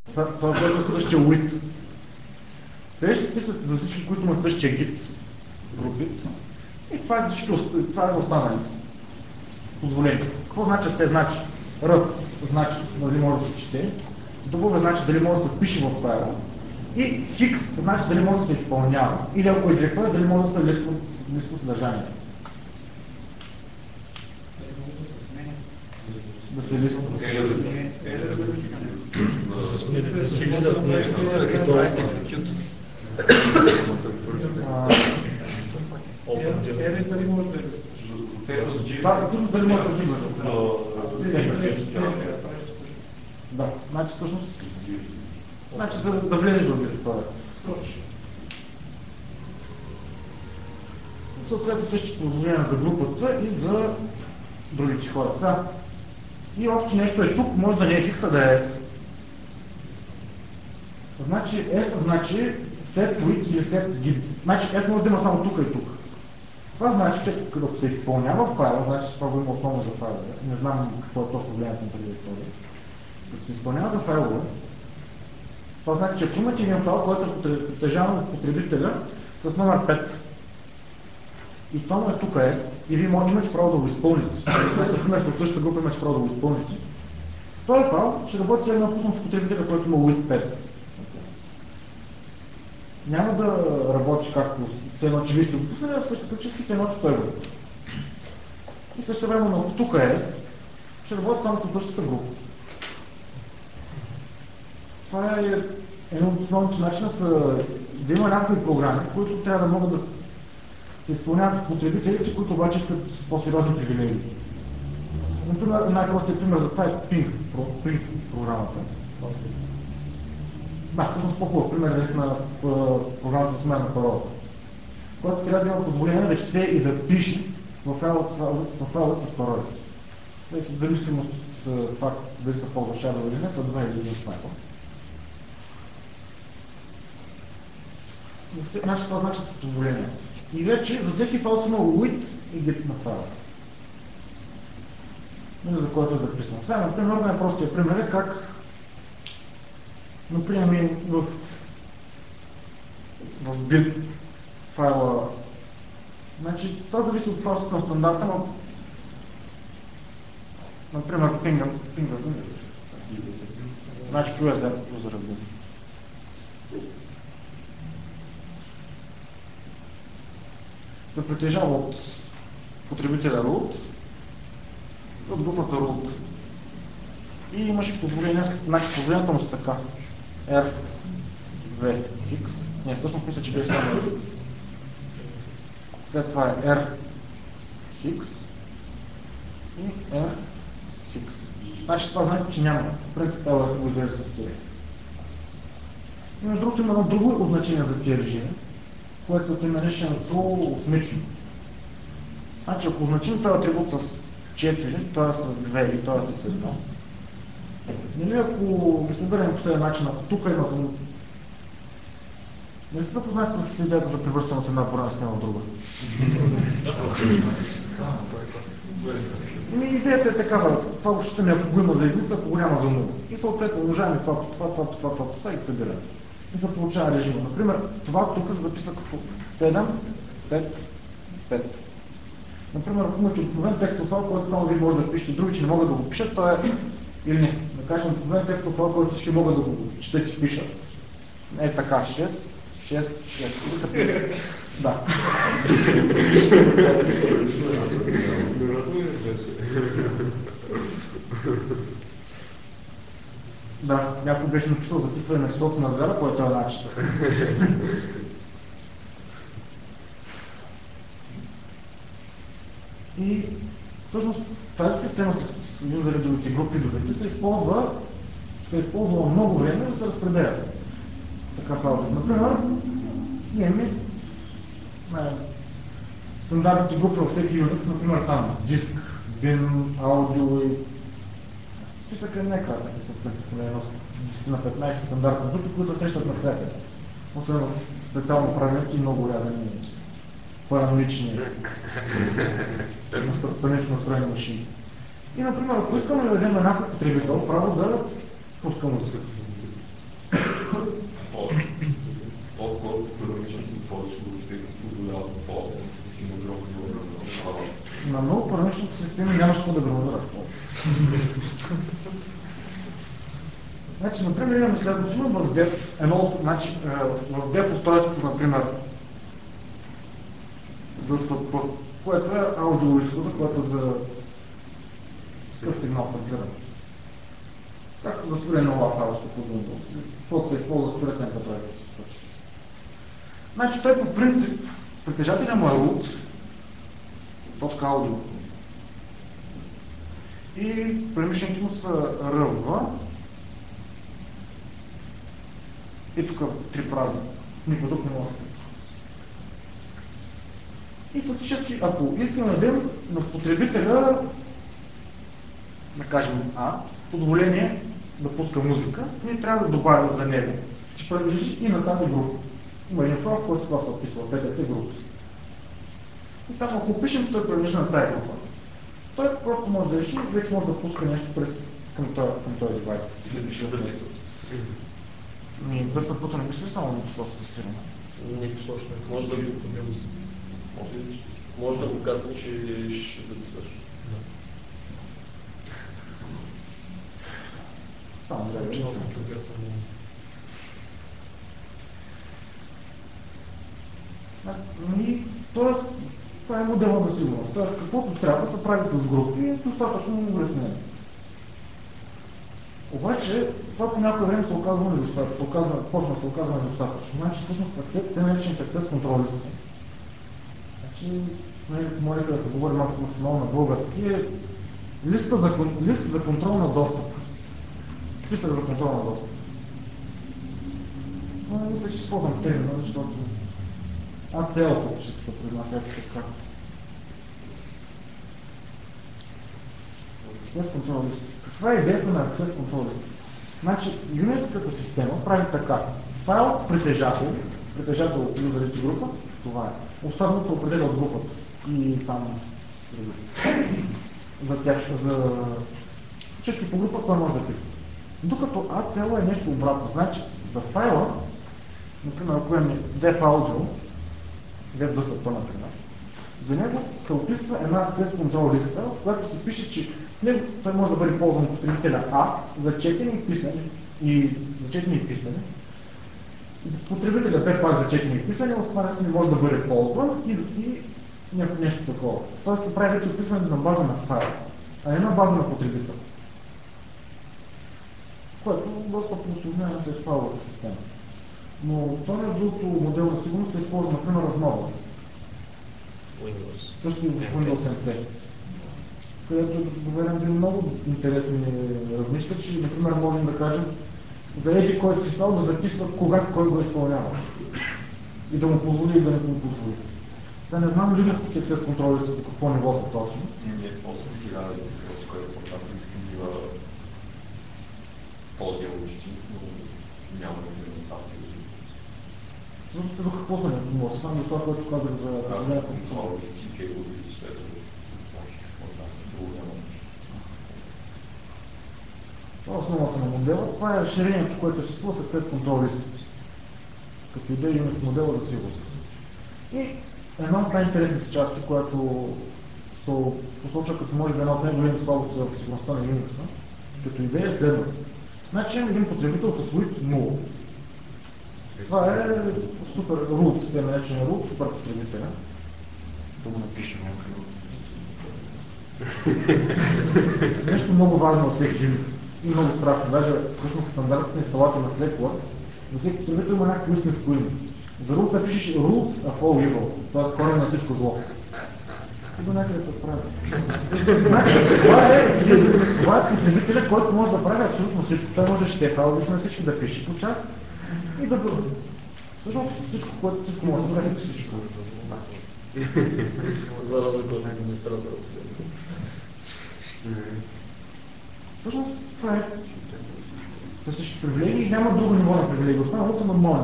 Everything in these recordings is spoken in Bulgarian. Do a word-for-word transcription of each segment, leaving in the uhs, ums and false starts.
Това е същия уит. Следващите са за всички, които имат същия гит, групит. И това е за всички, това е за останалите. Позволение. Какво значат те значи? R значи дали може да се чете, W значи дали може да се пише в файла и X значи дали може да се изпълнява. Или ако е Y, дали може да се листва съдържание. Да се листва. Да се сменя, да се влиза в нещо и това е execute. Ере дали може да листва? Това всъщност дали може да влизаш. Да, значи всъщност значи за да влезеш в директорията. Съответно същите позволения за групата и за другите хора. Сега. И още нещо е тук, може да не е X, а да е S. Значи S значи set with или set git. Значи S може да има само тук и тук. Това значи, че като се изпълнява файла, значи това го има основно за файла, не знам какво е точно влиянието на директория. Като се изпълнява за файлове, това значи, че ако имате един файл, който е притежаван от потребителя с номер пет и това му е тук S и вие имате право да го изпълните. Например, от същата група имате право да го изпълните. Този файл ще работи след напуснат с потребителя, който има уит пет. Няма да работи както все едно, че вие сте го пуснали, а съществено все едно, че той го. И също време на тук S ще работи само с същата група. Това е един от основните начина да има някакви програми, които трябва да могат да се изпълняват от потребителите, които обаче искат по-сериозни привилегии. Например, най-простият пример за това е Ping, Ping програмата. Да, всъщност по-хубав пример е на програмата за смяна на парола, която трябва да има позволение да чете и да пише в файлът с паролите. В зависимост от това дали са ползва Shadow или не, са два или един файл. Значи това значи позволение. И вече за всеки файл си има уит и git на файла. За който е записано. Сега, например, най-простия пример е как например в, в bit файла. Значи това зависи от файл систем стандарта, но например ping, ping, значи Q S D user разбира. Се притежава от потребителя root и от групата root. И имаше позволение, значи позволението му са така. R, V, X. Не, всъщност мисля, че беше само X. След това е R, X и R, X. Значи това значи, че няма. В принцип това да го изрежда с тия. И между другото има едно друго значение за тия режими, което е наречено осмично. Значи ако означим този атрибут с четири, т.е. с две и т.е. с едно, нали ако ги съберем по този начин, ако тук има само... Не сте да познаете с идеята за превръщане от една броя система в друга? И идеята е такава, това въобще не ако го има за единица, ако го няма за нула. И съответно умножаваме това, това, това, това, това, това и ги събираме. И се получава режима. Например, това тук се записа като седем, пет, пет. Например, ако имате обикновен текстов файл, който само вие може да пишете, другите не могат да го пишат, то е или не. Да кажем, обикновен текстов файл, който всички могат да го четат и пишат. Е така, шест, шест, шест. Да. Да, някой беше написал записване на числото на зера, който е начин. И всъщност тази система с юзеридовите групи довете се използва, се е използвала много време да се разпределя. Така файлове. Например, имаме стандартните групи във всеки юнит, например там диск, bin, аудио и списъка не е кратък, са едно десет на петнайсет стандартни групи, които се срещат навсякъде. Освен в специално правилник и много рядани параноични панично настроени машини. И, например, ако искаме да дадем на някой потребител право да пуска музика. какво да гранулираш. Значи, например, имаме следното, има в Dev, едно, значи, в Dev устройството, например, ди ес пи, което е аудиоизхода, което е за такъв сигнал събиране. Както да свире нова файл, ще подумам, каквото се използва да свире темпата. Значи, той по принцип, притежателя му е root, точка аудио. И премишлените му са ръв. И тук три празни. Никой друг не може да се. И фактически, ако искаме да дадем на потребителя, да кажем А, позволение да пуска музика, ние трябва да добавим за него, че принадлежи и на тази група. Има един файл, който това се описва, би ди ти групи. И там, ако опишем, че той принадлежи на тази група, той просто може да реши, вече може да пуска нещо през към този девайс. Или да ще записат. Ми, да се пута не мисли само на това се тестиране. Не посочно. Може да го поднем. Може да го казвам, че ще записаш. Само да е. И това е модела на сигурност. Тоест, каквото трябва да се прави с групи, е достатъчно много леснение. Обаче, това по някое време се оказва недостатъчно, почна да се оказва недостатъчно. Значи, всъщност, те наречените access контролисти. Значи, може да се говори максимално на български, е листа за, лист за контрол на достъп. Списък за контрол на достъп. Но не мисля, че използвам термина, защото А Ц Л ще се произнася така. Access контрол лист. Каква е идеята на Access контрол лист? Значи, юнитската система прави така. Файл притежател, притежател от юзерите група, това е. Останалото определя от групата и там за тях, за всички по група, той може да пише. Докато А Ц Л е нещо обратно. Значи, за файла, например, ако имаме Dev Audio, Dev ди ес пи, например, за него се описва една Access Control листа, в която се пише, че в него той може да бъде ползван от потребителя А за четене и писане, и за четене и писане. Потребителя Б пак за четене и писане, останалите не може да бъде ползван и, и нещо такова. Тоест се прави вече описване на база на файл, а не на база на потребител. Което доста по-усложнява на с файловата система. Но това между другото модел на сигурност се използва, например, в нова. Windows. Също и в Windows ем те. Където доверям ви много интересни размисля, че, например, можем да кажем за еди който си файл да записва кога кой го изпълнява. И да му позволи и да не му позволи. Сега не знам линейските access контроли до какво ниво са точно. Ние осем хиляди, с което по-нататък бива този обучи, но няма имплементация. Защото до какво са не може? Само до това, което казах за Да, контрол, стики, и след това. Това е основата на модела. Това е разширението, което съществува с access control листите. Като идея имаме в модела за сигурност. И една от най-интересните части, която се посочва като може да е една от най-големи слабости в сигурността на Unix, като идея е следната. Значи имаме един потребител с root нула. Това е супер root, те наречени root, супер потребителя. Да го напишем някъде. Нещо много важно от всеки Unix. И много страшно. Даже всъщност стандартната инсталация на Slackware, за всеки потребител има някакво истинско име. За root напишеш root of all evil, т.е. корен на всичко зло. И до някъде се справя. Значи, това е, това е потребителя, който може да прави абсолютно всичко. Той може да ще файловете на всички, да пише по тях и да бъде. Всъщност всичко, което всичко може да прави всичко. За разлика от администратора. Всъщност това е за всички привилегии, няма друго ниво на привилегии, останалото нормално.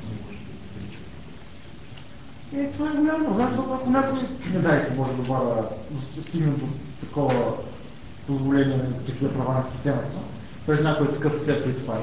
И това е голям проблем, защото ако някой, не дай се, може да добавя, да стигне до такова позволение на такива права на системата, през някой такъв след файл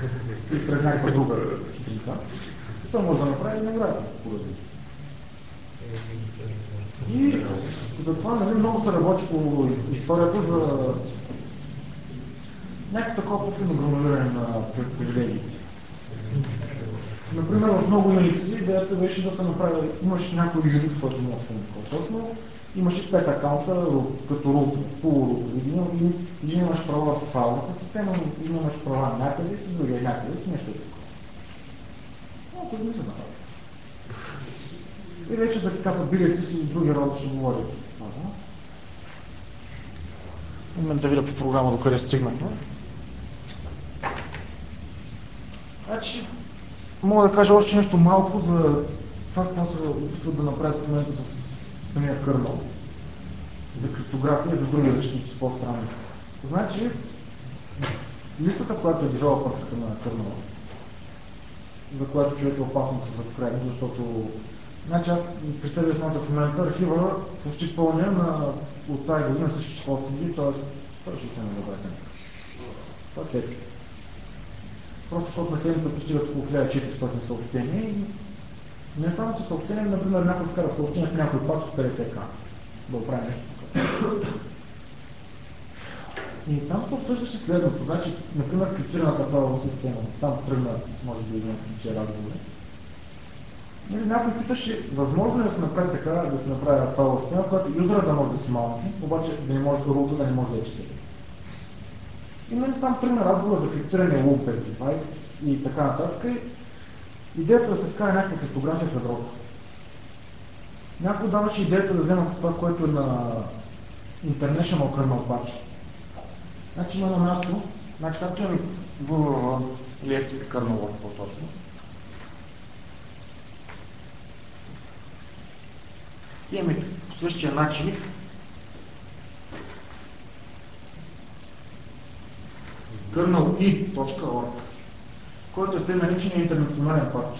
и през някаква друга хитринка, той може да направи невероятно поради. И затова нали, много се работи по историята за някакво такова по-финно гранулиране на привилегиите. Например, в много Unix идеята беше да се направи, имаш някой Unix, който му е точно, имаш пет акаунта като рутер, полурутер. Един, един имаш права в файлната система, един имаш права някъде си, другия някъде си, нещо е такова. Но това не се направи. И вече за капабилити си други рода ще говори. В момента да видя по програма докъде стигнахме. Значи, мога да кажа още нещо малко за това, какво се опитват да направят в момента с самия кърнел, за криптография и за други защити с по-странни. Значи, листата, която е девелопърската на кърнела, за която човек е опасно да се запокрайне, защото значи аз при себе смята в момента архива почти пълня на от тази година същите хостинги, т.е. сто и шейсет мегабайта. Това е текст. Просто защото на седмица постигат около хиляда и четиристотин съобщения и не само, че съобщения, например, някой вкара съобщения в някой пак с петдесет ка. Да оправи нещо такова. И там се обсъждаше следното. Значи, например, криптираната файлова система. Там тръгна, може би, някакви разговори. Някой питаше, възможно е да се направи така, да се направи файлова система, която юзера да може да си малки, обаче да не може рута, да не може да е чете. И нали, там тръгна разговор за криптиране loop device и така нататък. Идеята да се вкара някаква криптография в ядрото. Някой даваше идеята да вземат това, което е на International Kernel Patch. Значи има едно място, значи както е в или еф ти пи Kernel по-точно. Имаме по същия начин kernel и точка орг, който е те наречения интернационален патч,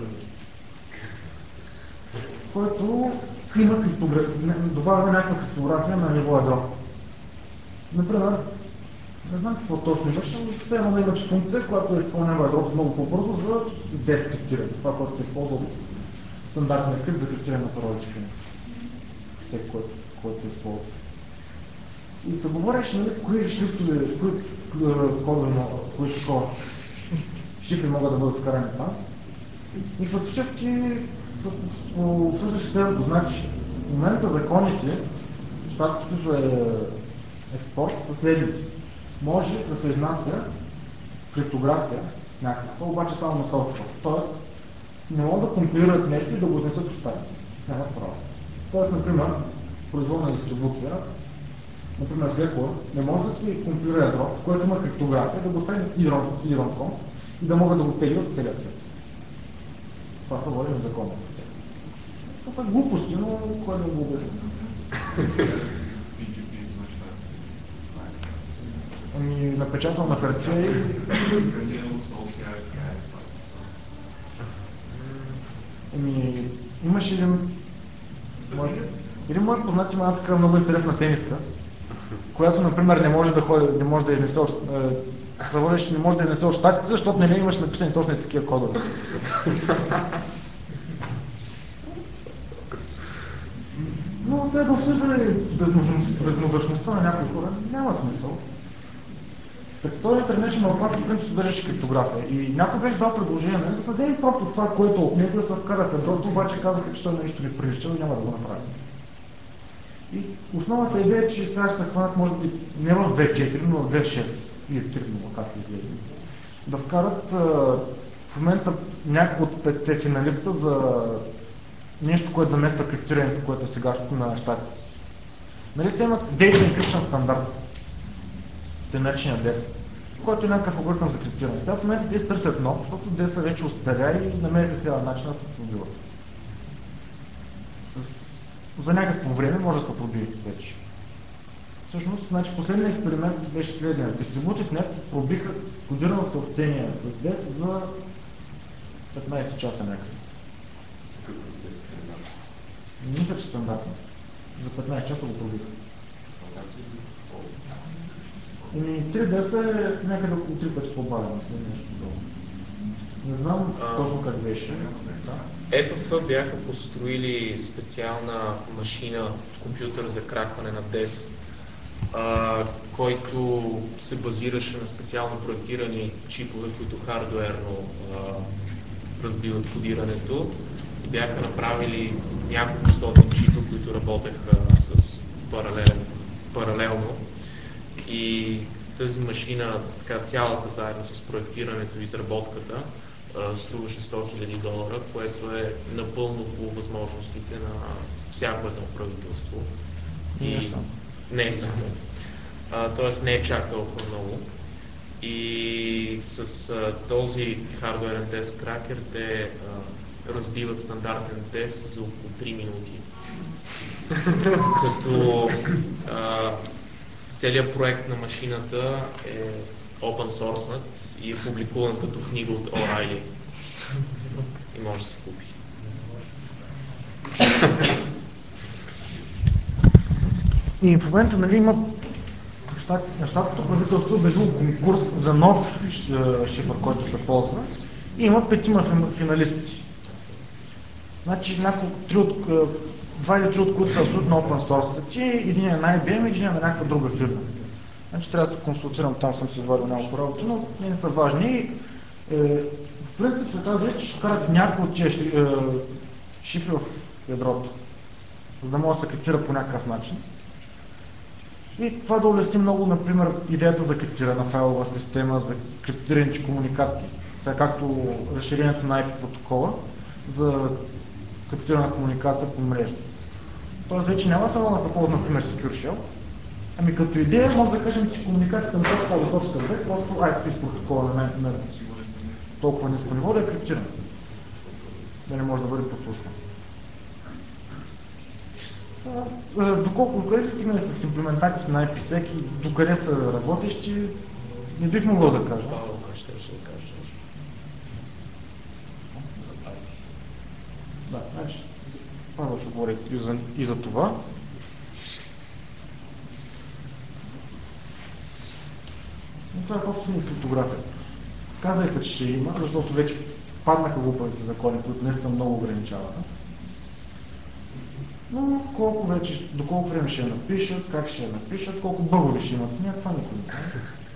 който има криптография, добавя някаква криптография на ниво ядро. Например, не знам какво точно имаше, но все едно да имате функция, която изпълнява ядрото много по-бързо за дескриптиране. Това, което се използва стандартния крипт за криптиране на паролите. Всеки, който, който се използва. И се говореше, нали, кои шрифтове, кои кодове, кои такова шифри могат да бъдат вкарани там. И фактически обсъждаше следното. Значи, в момента законите, щатските за експорт са следните. Може да се изнася криптография някаква, обаче само на софтуер. Тоест, не могат да компилират нещо и да го изнесат в щатите. Няма право. Тоест, например, производна дистрибуция, например Zepler, не може да си компилира ядро, в което има криптография, да го остави на си ди ром точка ком и да могат да го тегли от целия свет. Това са води на закона. Това са глупости, но кой да го обясни? Ами, напечатал на хартия и... Ами, имаше един... Един мой познат има една така много интересна тениска, която, например, не може да ходи, не може да изнесе от... Заводиш, не може да изнесе от щатите, защото не имаш написани точно такива кодове. Но сега да обсъждаме безнозрачността на някои хора, няма смисъл. Той International Patch в принцип съдържаше криптография и някой беше дал предложение, да се вземе просто това, което от него да се вкара в ядрото, обаче казаха, че той нещо не прилича и няма да го направи. И основната идея е, че сега ще се хванат, може би, не в две точка четири, но в две точка шест или три точка нула, както изглежда. Да вкарат а, в момента някой от петте финалиста за нещо, което замества криптирането, което е сегашното на щатите. Нали, те имат Data Encryption стандарт, те наречения ди ес, който е някакъв алгоритъм за криптиране. Сега в момента те се търсят нов, защото ди ес вече устаря и намериха хиляда начина да се пробиват. За някакво време може да се пробие вече. Всъщност, значи, последният експеримент беше следния. Дистрибутив нет пробиха кодирано съобщение с ди ес за петнайсет часа някъде. Мисля, че стандартно. За петнайсет часа го пробиха. Еми, три ди ес е някъде около три пъти по-бавен, след нещо подобно. Не знам А, точно как беше. Да. Еф Еф бяха построили специална машина, компютър за кракване на дес, а, който се базираше на специално проектирани чипове, които хардуерно а, разбиват кодирането. Бяха направили няколко стотин чипа, които работеха с паралелен, паралелно. И тази машина, така цялата заедно с проектирането и изработката, струваше сто хиляди долара, което е напълно по възможностите на всяко едно правителство. И не И само. не е само. Тоест не е чак толкова много. И с а, този хардуерен тест кракер те а, разбиват стандартен тест за около три минути. Като а, целият проект на машината е open source и е публикуван като книга от O'Reilly. И може да се купи. И в момента, нали, има щатското правителство е обявило конкурс за нов шифър, който се ползва, и има петима финалисти. Значи, няколко, три от, два или три от които са абсолютно open source, един е на Ай Би Ем, един е на някаква друга фирма. Значи трябва да се консултирам, там съм си извадил няколко работи, но не са важни. Е, в принцип се казва, че ще карат някои от тия е, шифри в ядрото, за да може да се криптира по някакъв начин. И това да улесни много, например, идеята за криптирана файлова система, за криптираните комуникации, сега както разширението на Ай Пи протокола за криптирана комуникация по мрежа. Тоест вече няма само да се ползва, например, Secure Shell, ами като идея може да кажем, че комуникацията от точка А до точка Б, просто Ай Пи протокола на, на толкова ниско ниво да е криптиран, да не може да бъде подслушван. Доколко докъде са стигнали с имплементации на Ай Пи сек и докъде са работещи, не бих могъл да кажа. Павел, ще ще да кажа. Да, значи, Павел ще говори и за, и за това. Но това е собствено криптографията. Казах се, че ще има, защото вече паднаха глупавите закони, които наистина много ограничаваха. Но колко вече, до колко време ще я напишат, как ще я напишат, колко бъгове ще имат, някаква никой не знае.